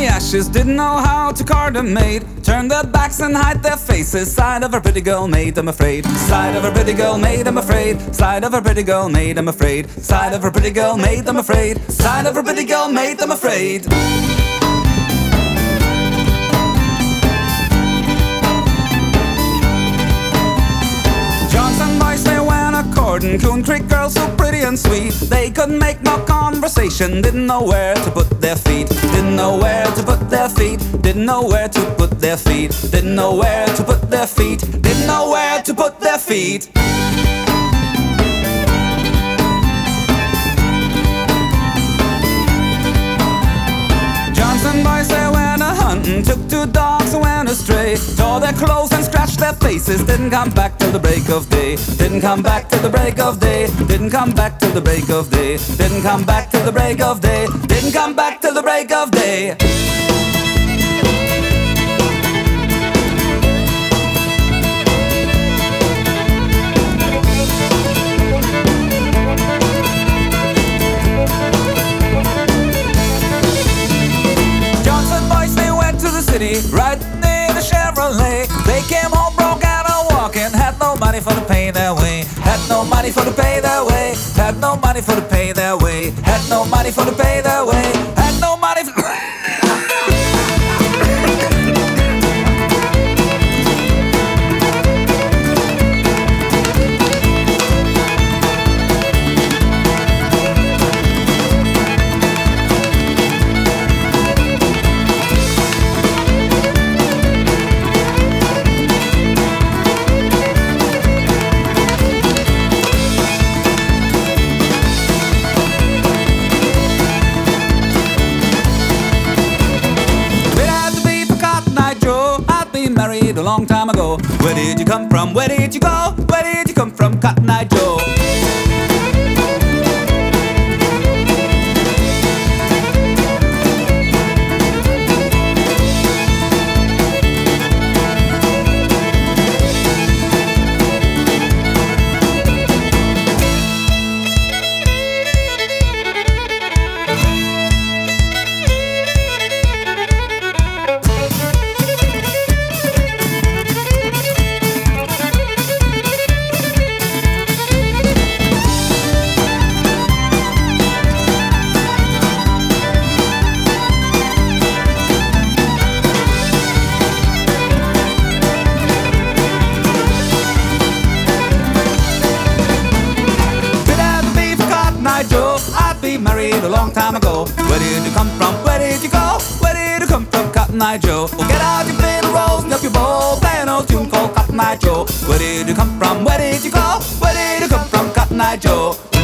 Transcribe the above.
the ashes, didn't know how to card a maid. Turned their backs and hide their faces. Side of a pretty girl maid, I'm afraid. Side of a pretty girl maid, I'm afraid. Side of a pretty girl maid, I'm afraid. Side of a pretty girl maid, I'm afraid. Side of a pretty girl maid, I'm afraid. Johnson boys, they went a-courting. Coon Creek girls so pretty and sweet. They couldn't make no conversation. Didn't know where to put their feet. Didn't know where to put their feet. Didn't know where to put their feet. Didn't know where to put their feet. Didn't know where to put their feet. Johnson boys, they went a-hunting. Took two dogs and went astray. Tore their clothes and scratched their faces. Didn't come back till the break of day. Didn't come back till the break of day. Didn't come back till the break of day. Didn't come back till the break of day. Didn't come back till the break of day. Right near the Chevrolet. They came home broke out of walking. Had no money for to pay their way. Had no money for to pay their way. Had no money for to pay their way. Had no money for to pay their way. Had no money for married a long time ago. Where did you come from? Where did you go? Where did you come from, Cotton Eye Joe? Married a long time ago. Where did you come from? Where did you go? Where did you come from, Cotton Eye Joe? Well, get out your fiddle rolls and up your bowl. Play an old tune called Cotton Eye Joe. Where did you come from? Where did you go? Where did you come from, Cotton Eye Joe?